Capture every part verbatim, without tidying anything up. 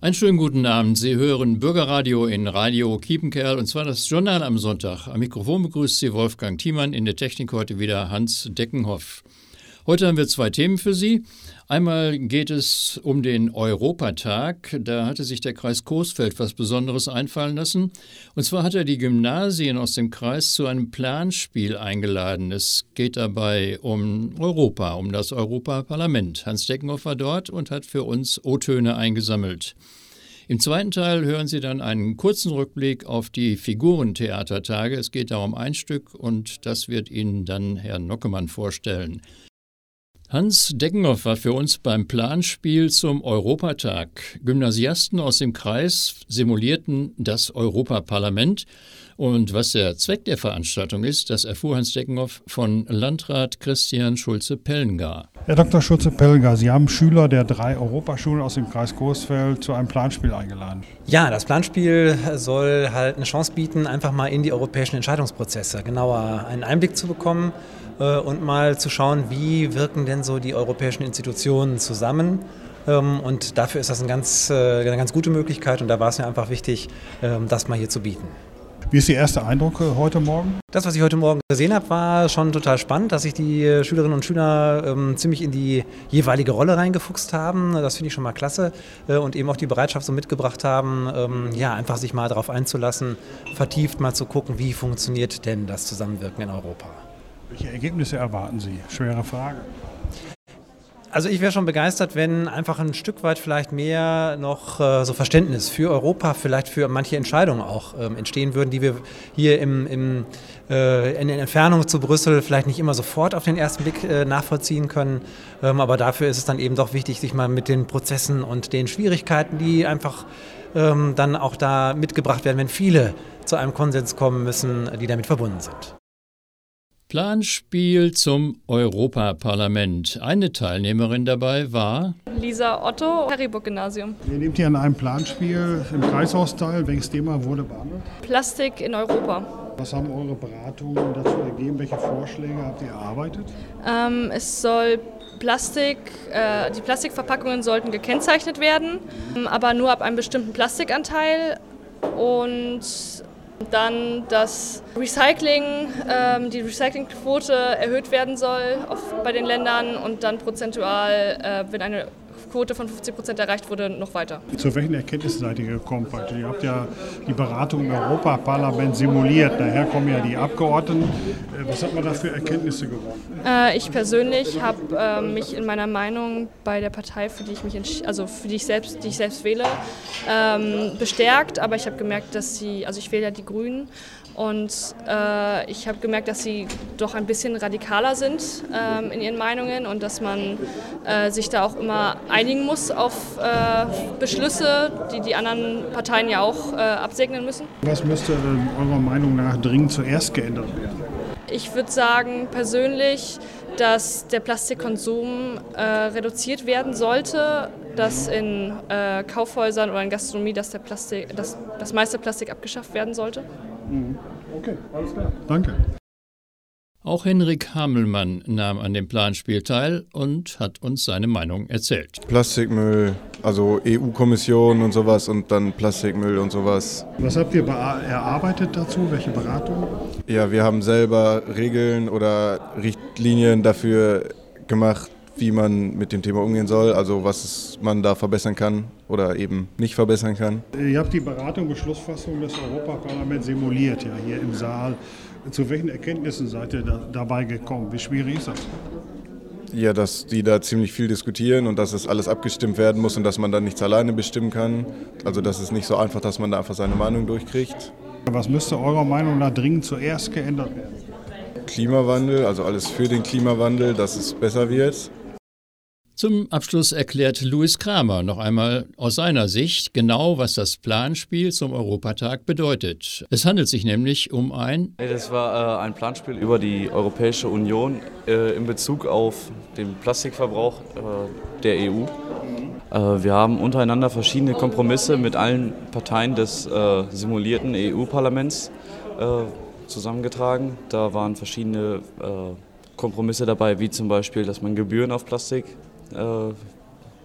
Einen schönen guten Abend. Sie hören Bürgerradio in Radio Kiepenkerl, und zwar das Journal am Sonntag. Am Mikrofon begrüßt Sie Wolfgang Thiemann, in der Technik heute wieder Hans Deckenhoff. Heute haben wir zwei Themen für Sie. Einmal geht es um den Europatag. Da hatte sich der Kreis Coesfeld was Besonderes einfallen lassen. Und zwar hat er die Gymnasien aus dem Kreis zu einem Planspiel eingeladen. Es geht dabei um Europa, um das Europaparlament. Hans Deckenhoff war dort und hat für uns O-Töne eingesammelt. Im zweiten Teil hören Sie dann einen kurzen Rückblick auf die Figurentheatertage. Es geht darum ein Stück, und das wird Ihnen dann Herr Nockemann vorstellen. Hans Deckenhoff war für uns beim Planspiel zum Europatag. Gymnasiasten aus dem Kreis simulierten das Europaparlament. Und was der Zweck der Veranstaltung ist, das erfuhr Hans Deckenhoff von Landrat Christian Schulze-Pellengar. Herr Doktor Schulze-Pellengar, Sie haben Schüler der drei Europaschulen aus dem Kreis Coesfeld zu einem Planspiel eingeladen. Ja, das Planspiel soll halt eine Chance bieten, einfach mal in die europäischen Entscheidungsprozesse genauer einen Einblick zu bekommen und mal zu schauen, wie wirken denn so die europäischen Institutionen zusammen. Und dafür ist das eine ganz, eine ganz gute Möglichkeit, und da war es mir einfach wichtig, das mal hier zu bieten. Wie ist Ihr erster Eindruck heute Morgen? Das, was ich heute Morgen gesehen habe, war schon total spannend, dass sich die Schülerinnen und Schüler ähm, ziemlich in die jeweilige Rolle reingefuchst haben. Das finde ich schon mal klasse. Äh, und eben auch die Bereitschaft so mitgebracht haben, ähm, ja, einfach sich mal darauf einzulassen, vertieft mal zu gucken, wie funktioniert denn das Zusammenwirken in Europa. Welche Ergebnisse erwarten Sie? Schwere Frage. Also ich wäre schon begeistert, wenn einfach ein Stück weit vielleicht mehr noch äh, so Verständnis für Europa, vielleicht für manche Entscheidungen auch ähm, entstehen würden, die wir hier im, im, äh, in der Entfernung zu Brüssel vielleicht nicht immer sofort auf den ersten Blick äh, nachvollziehen können. Ähm, aber dafür ist es dann eben doch wichtig, sich mal mit den Prozessen und den Schwierigkeiten, die einfach ähm, dann auch da mitgebracht werden, wenn viele zu einem Konsens kommen müssen, die damit verbunden sind. Planspiel zum Europaparlament. Eine Teilnehmerin dabei war Lisa Otto, Haribo-Gymnasium. Ihr nehmt hier an einem Planspiel im Kreishaus teil. Welches Thema wurde behandelt? Plastik in Europa. Was haben eure Beratungen dazu ergeben? Welche Vorschläge habt ihr erarbeitet? Ähm, es soll Plastik, äh, die Plastikverpackungen sollten gekennzeichnet werden, aber nur ab einem bestimmten Plastikanteil, und dann, dass Recycling, ähm, die Recyclingquote erhöht werden soll auf, bei den Ländern, und dann prozentual, äh, wenn eine Quote von fünfzig Prozent erreicht wurde, noch weiter. Zu welchen Erkenntnissen seid ihr gekommen? Ihr habt ja die Beratung im Europaparlament simuliert, daher kommen ja die Abgeordneten. Was hat man da für Erkenntnisse gewonnen? Äh, ich persönlich habe äh, mich in meiner Meinung bei der Partei, für die ich mich entsch- also für die ich selbst, die ich selbst wähle, ähm, bestärkt, aber ich habe gemerkt, dass sie, also ich wähle ja die Grünen, und äh, ich habe gemerkt, dass sie doch ein bisschen radikaler sind ähm, in ihren Meinungen, und dass man äh, sich da auch immer einigen muss auf äh, Beschlüsse, die die anderen Parteien ja auch äh, absegnen müssen. Was müsste denn eurer Meinung nach dringend zuerst geändert werden? Ich würde sagen persönlich, dass der Plastikkonsum äh, reduziert werden sollte, dass in äh, Kaufhäusern oder in Gastronomie dass der Plastik, dass das meiste Plastik abgeschafft werden sollte. Okay, alles klar. Danke. Auch Henrik Hamelmann nahm an dem Planspiel teil und hat uns seine Meinung erzählt. Plastikmüll, also E U-Kommission und sowas, und dann Plastikmüll und sowas. Was habt ihr erarbeitet dazu? Welche Beratung? Ja, wir haben selber Regeln oder Richtlinien dafür gemacht, wie man mit dem Thema umgehen soll, also was man da verbessern kann oder eben nicht verbessern kann. Ihr habt die Beratung, Beschlussfassung des Europaparlaments simuliert, ja, hier im Saal. Zu welchen Erkenntnissen seid ihr da, dabei gekommen? Wie schwierig ist das? Ja, dass die da ziemlich viel diskutieren und dass es alles abgestimmt werden muss und dass man dann nichts alleine bestimmen kann. Also das ist nicht so einfach, dass man da einfach seine Meinung durchkriegt. Was müsste eurer Meinung nach dringend zuerst geändert werden? Klimawandel, also alles für den Klimawandel, dass es besser wird. Zum Abschluss erklärt Louis Kramer noch einmal aus seiner Sicht genau, was das Planspiel zum Europatag bedeutet. Es handelt sich nämlich um ein... Das war äh, ein Planspiel über die Europäische Union äh, in Bezug auf den Plastikverbrauch äh, der E U. Äh, wir haben untereinander verschiedene Kompromisse mit allen Parteien des äh, simulierten E U-Parlaments äh, zusammengetragen. Da waren verschiedene äh, Kompromisse dabei, wie zum Beispiel, dass man Gebühren auf Plastik äh,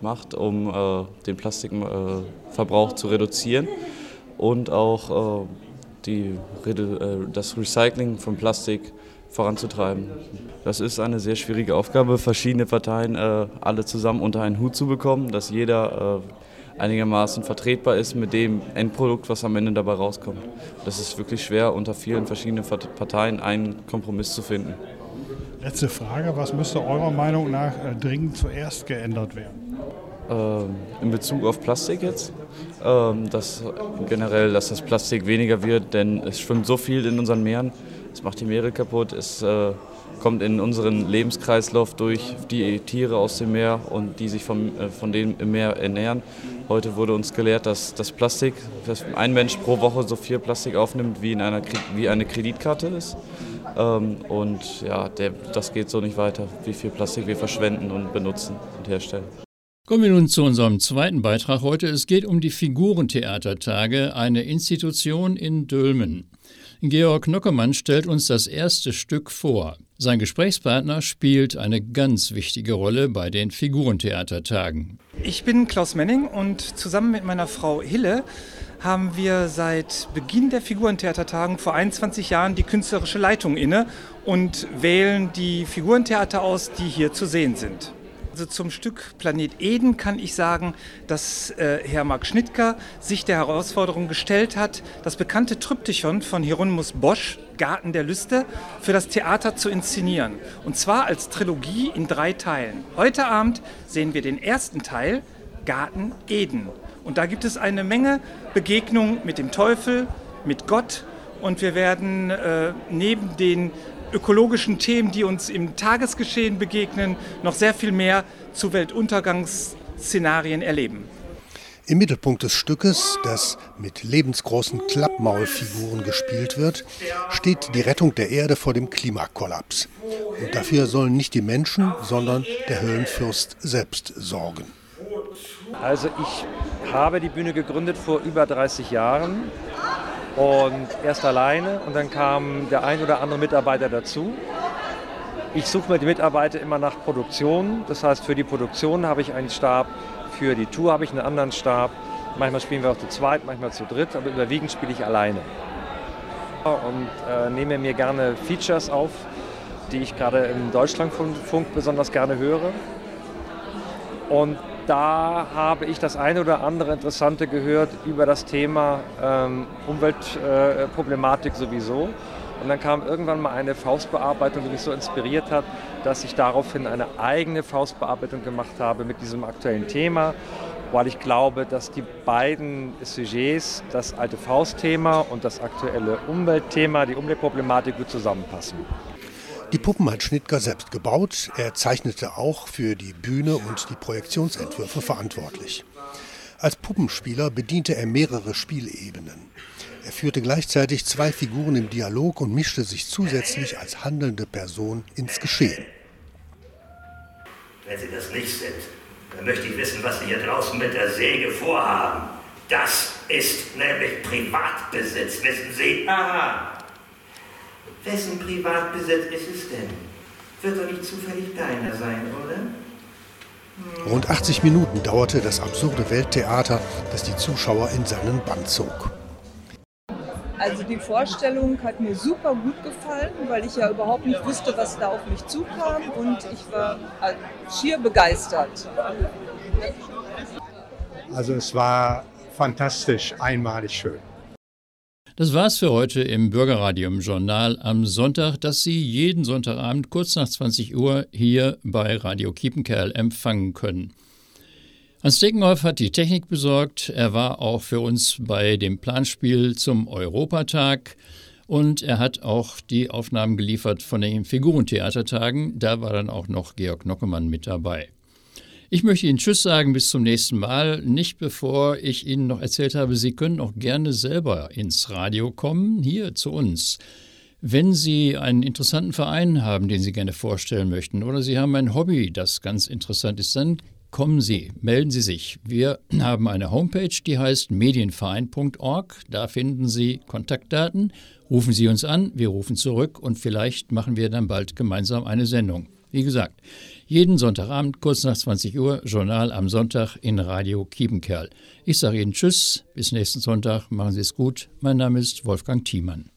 macht, um äh, den Plastikverbrauch äh, zu reduzieren und auch äh, die, äh, das Recycling von Plastik voranzutreiben. Das ist eine sehr schwierige Aufgabe, verschiedene Parteien äh, alle zusammen unter einen Hut zu bekommen, dass jeder äh, einigermaßen vertretbar ist mit dem Endprodukt, was am Ende dabei rauskommt. Das ist wirklich schwer, unter vielen verschiedenen Parteien einen Kompromiss zu finden. Letzte Frage, was müsste eurer Meinung nach äh, dringend zuerst geändert werden? Ähm, in Bezug auf Plastik jetzt? Ähm, dass generell, dass das Plastik weniger wird, denn es schwimmt so viel in unseren Meeren, es macht die Meere kaputt, es äh, kommt in unseren Lebenskreislauf durch die Tiere aus dem Meer und die sich vom, äh, von denen im Meer ernähren. Heute wurde uns gelehrt, dass das Plastik, dass ein Mensch pro Woche so viel Plastik aufnimmt, wie, in einer, wie eine Kreditkarte ist. Ähm, und ja, der, das geht so nicht weiter, wie viel Plastik wir verschwenden und benutzen und herstellen. Kommen wir nun zu unserem zweiten Beitrag heute. Es geht um die Figurentheatertage, eine Institution in Dülmen. Georg Nockemann stellt uns das erste Stück vor. Sein Gesprächspartner spielt eine ganz wichtige Rolle bei den Figurentheatertagen. Ich bin Klaus Menning und zusammen mit meiner Frau Hille haben wir seit Beginn der Figurentheatertagen vor einundzwanzig Jahren die künstlerische Leitung inne und wählen die Figurentheater aus, die hier zu sehen sind. Also zum Stück Planet Eden kann ich sagen, dass äh, Herr Marc Schnittger sich der Herausforderung gestellt hat, das bekannte Triptychon von Hieronymus Bosch, Garten der Lüste, für das Theater zu inszenieren. Und zwar als Trilogie in drei Teilen. Heute Abend sehen wir den ersten Teil, Garten Eden. Und da gibt es eine Menge Begegnungen mit dem Teufel, mit Gott. Und wir werden äh, neben den ökologischen Themen, die uns im Tagesgeschehen begegnen, noch sehr viel mehr zu Weltuntergangsszenarien erleben. Im Mittelpunkt des Stückes, das mit lebensgroßen Klappmaulfiguren gespielt wird, steht die Rettung der Erde vor dem Klimakollaps. Und dafür sollen nicht die Menschen, sondern der Höllenfürst selbst sorgen. Also ich habe die Bühne gegründet vor über dreißig Jahren. Und erst alleine und dann kam der ein oder andere Mitarbeiter dazu. Ich suche mir die Mitarbeiter immer nach Produktion. Das heißt, für die Produktion habe ich einen Stab, für die Tour habe ich einen anderen Stab. Manchmal spielen wir auch zu zweit, manchmal zu dritt, aber überwiegend spiele ich alleine. Und äh, nehme mir gerne Features auf, die ich gerade im Deutschlandfunk besonders gerne höre. Und da habe ich das eine oder andere Interessante gehört über das Thema ähm, Umweltproblematik äh, sowieso. Und dann kam irgendwann mal eine Faustbearbeitung, die mich so inspiriert hat, dass ich daraufhin eine eigene Faustbearbeitung gemacht habe mit diesem aktuellen Thema, weil ich glaube, dass die beiden Sujets, das alte Faustthema und das aktuelle Umweltthema, die Umweltproblematik gut zusammenpassen. Die Puppen hat Schnittger selbst gebaut. Er zeichnete auch für die Bühne und die Projektionsentwürfe verantwortlich. Als Puppenspieler bediente er mehrere Spielebenen. Er führte gleichzeitig zwei Figuren im Dialog und mischte sich zusätzlich als handelnde Person ins Geschehen. Wenn Sie das nicht sind, dann möchte ich wissen, was Sie hier draußen mit der Säge vorhaben. Das ist nämlich Privatbesitz, wissen Sie? Aha. Wessen Privatbesitz ist es denn? Wird doch nicht zufällig deiner sein, oder? Rund achtzig Minuten dauerte das absurde Welttheater, das die Zuschauer in seinen Bann zog. Also die Vorstellung hat mir super gut gefallen, weil ich ja überhaupt nicht wusste, was da auf mich zukam und ich war schier begeistert. Also es war fantastisch, einmalig schön. Das war's für heute im Bürgerradio im Journal am Sonntag, das Sie jeden Sonntagabend kurz nach zwanzig Uhr hier bei Radio Kiepenkerl empfangen können. Hans Deckenhoff hat die Technik besorgt. Er war auch für uns bei dem Planspiel zum Europatag und er hat auch die Aufnahmen geliefert von den Figurentheatertagen. Da war dann auch noch Georg Nockemann mit dabei. Ich möchte Ihnen Tschüss sagen, bis zum nächsten Mal. Nicht bevor ich Ihnen noch erzählt habe, Sie können auch gerne selber ins Radio kommen, hier zu uns. Wenn Sie einen interessanten Verein haben, den Sie gerne vorstellen möchten, oder Sie haben ein Hobby, das ganz interessant ist, dann kommen Sie, melden Sie sich. Wir haben eine Homepage, die heißt medienverein punkt org. Da finden Sie Kontaktdaten. Rufen Sie uns an, wir rufen zurück und vielleicht machen wir dann bald gemeinsam eine Sendung. Wie gesagt, Jeden Sonntagabend kurz nach zwanzig Uhr, Journal am Sonntag in Radio Kiepenkerl. Ich sage Ihnen Tschüss, bis nächsten Sonntag, machen Sie es gut. Mein Name ist Wolfgang Thiemann.